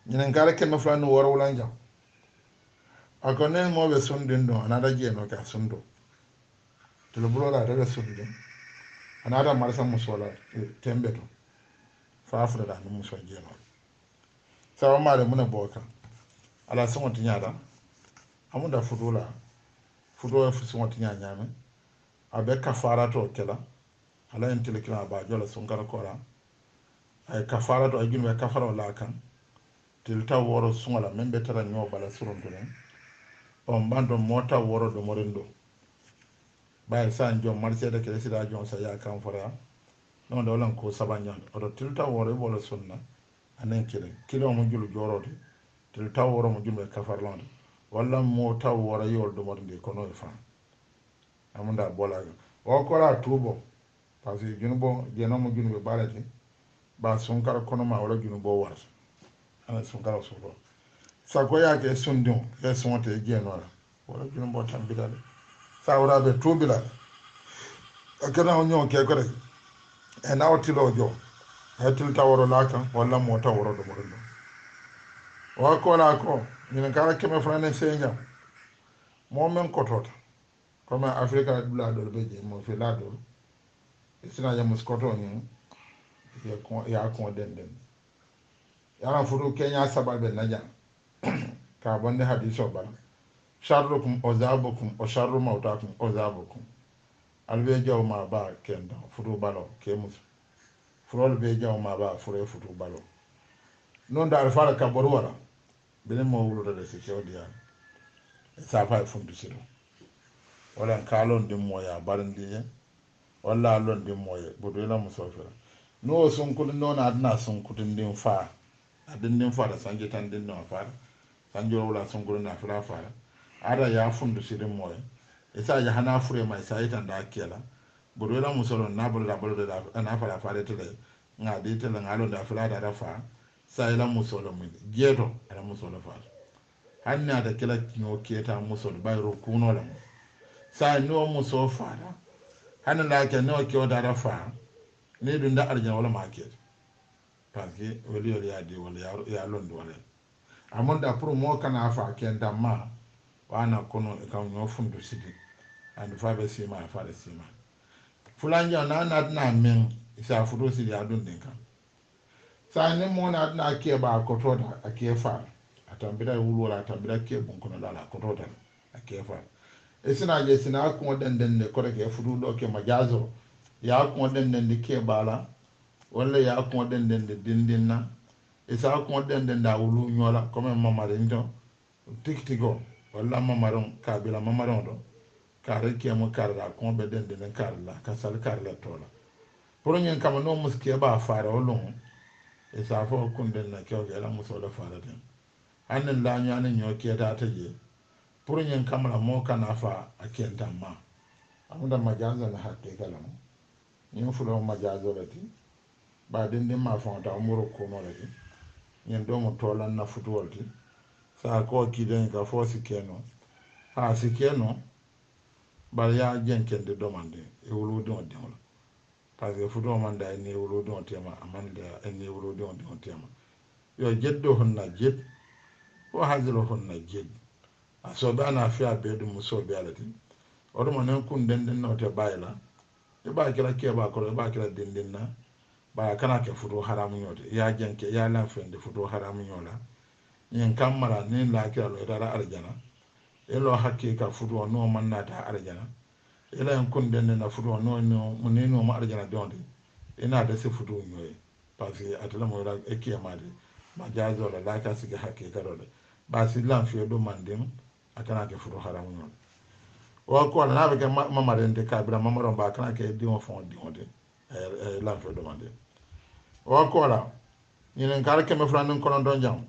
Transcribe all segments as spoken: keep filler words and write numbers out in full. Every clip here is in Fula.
ñinen kala kemme fulani woro wulanja ako nen mo be sundin do anada jeno ka sundo to bulo la daga sundo anada marsa musola tembe to fa afra da mu so jeno sawa mare muna boka ala songo tinyada amunda fudula fudo fu songo tinya nyame abe kafara to kela ala entele kila ba jola songara kora ay kafara to ajun we kafara wala kan tilta woro sungola membe tara nyo bala suron to nen on bando mota woro do morindo bay san jom marché de kele sida jom sa ya kan fara non do lan ko sabanya odo tilta woro wala sunna anen kile kilo mo julu jorode tilta woro mo jumbe kafar lon walla mota woro yol do morinde kono e fa amunda bola o ko la tubo parce que junubo jeno mo junube balati ba sunkara kono ma wala junubo war ana sunkara so do sa ko ya ke sundum ke sonte jeno la wala junubo tambidale sa wara be tubila akana onyo ke ko rek e nawtilo jo hetul taworo la kan wala mo taworo do mo do wa ko la ko min kala keme frane senya mo men ko tota comme afrika dula do be je mo fi la do sina ya muskoto ni ya ko ya ko den den ya furu kenya sababe naja ka bonde hadiso ba sharrukum ozabukum o sharru mautakum ozabukum albe jaw ma ba kenda furu balo ke mus furol be jaw ma ba fure furu balo non da alfara ka boru wala benen mo wuludo de se kewdiya sa fa fundu siro wala kalon dim moya barandi walla lon dim moye bodo la musofira no sun kudin no na adna sun kudin din fa adin din fa da sanje tan din no fa sanje wala sun kudin na fira fa ada ya fundu sirin moye isa ya hana fure mai sai tan da akela bodo la musolo na bodo da bodo da na fara fare tele nga di tele ngalo da fira da rafa sai la musolo mun jeto ala musolo fa hanna da kila kino keta musolo bayro kuno la sai no muso fara hannun da ake nawa ke wata rafa ne dun da arjan wala market parce que wali wali ya di wala ya londo wala amon da pro mo kana fa ke da ma wana kono e kan no fundu sidi and fa be sima fa de sima fulanja na na na men isa fudo sidi adun din kan sa ne mo na na ke ba ko to da ake fa atambira wulu wala atambira ke bun kono la ko to da ake fa esina je sina ko den den ne ko ke fudu do ke majazo ya ko den den de ke bala wala ya ko den den de dindin na isa ko den den da wulu nyola ko men mamare ndo tiktigo wala mamaron kabila mamaron do kare ke mo karra ko be den den karla ka sal karla tola pour nyen kam no muske ba fara wolon isa fo kun den na ke o la muso da fara den hanin la nyane nyoke ta taje pour ñen kamala mo kana fa akenta ma amunda majaza na hakke kala mo ñen fulo majazo lati ba den den ma fa ta umuro ko no lati ñen do mo tolan na futu wolti sa ko ki den ka fo si keno ha si keno ba ya jenkende domande e wulu don de wala parce que futu man da ni wulu don tema amanda ni wulu don don tema yo jeddo honna jed o hazilo honna jed so be ana fi abedu muso be alati o do manen kun den den no te bayla e ba kila ke ba ko e ba kila den den na ba kana ke fudo haramu yote ya jenke ya la fende fudo haramu yola yin kamara ni la kila lo dara arjana e lo hakke ka fudo no man na ta arjana e la kun den den na fudo no no mun no ma arjana donde ina da se fudo nyoy parce que atala mo ra e ke ma de ma jazo la la ka siga hakke ka do ba si lan fi do mandem akana ke furo haramu non o ko na be ke mama rende ka bra mama ron ba kana ke di on fond di on de eh la fe demande o ko la ni len kala ke me fran ko non don jam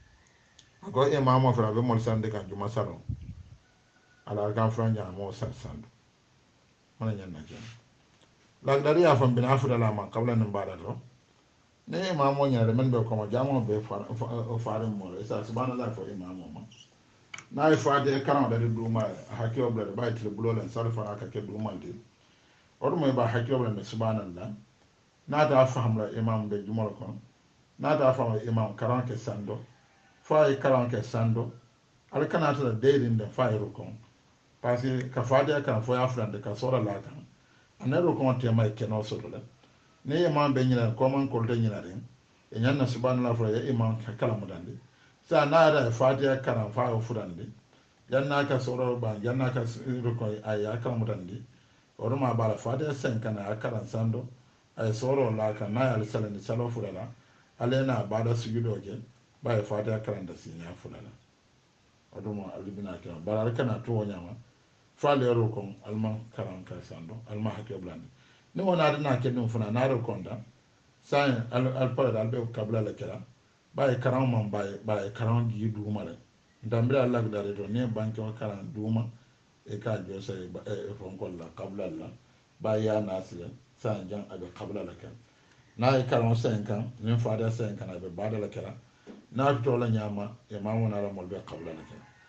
ko e mama fra be mo sande kan juma salon ala kan fran jam mo sal sand mana nyan na ken la dari ya fam bin afra la ma kabla nan ba da to ne mama nya de men be ko ma jamo be fa fa mo sa subhanallah fo imam ma na yi fade karan da duma hakiyo bla ba ti bulolan sarfa aka ke duma de odo mo ba hakiyo bla subhanallah na da faham la imam be jumal ko na da faham imam karan ke sando fa karan ke sando al kana ta deedin da fa rukun parce que ka fatiha kan fo ya fulande ka sora la kan ana rukun te mai keno so la ne imam be nyina ko man ko te nyina den e nyanna subhanallah fa ya imam ka kala mudande sa na da fatiha kan fa o fulande yanna ka sora ba yanna ka rukun ay ya kala mudande oruma bala fatiha sen kan ya karan sando ay soro la kan na ya salani salo fulala alena bada sujudo je ba ya fatiha kan da sin ya fulala aduma alibina kira bara kana to wanyama fale yaro kon alman karan ka sando alma hakke blande ni wona adina ke dum funa na ro konda sai al al pare dal be kabla la kira bay karan man bay bay karan gi duma le ndambira allah dare to ne banke wa karan duma e ka jo sai e fon kolla kabla la bay ya nasiya sai jan abe kabla la kira na e karan sai kan nin fada sai kan abe bada la kira na to la nyama e ma wona ra molbe kabla la kira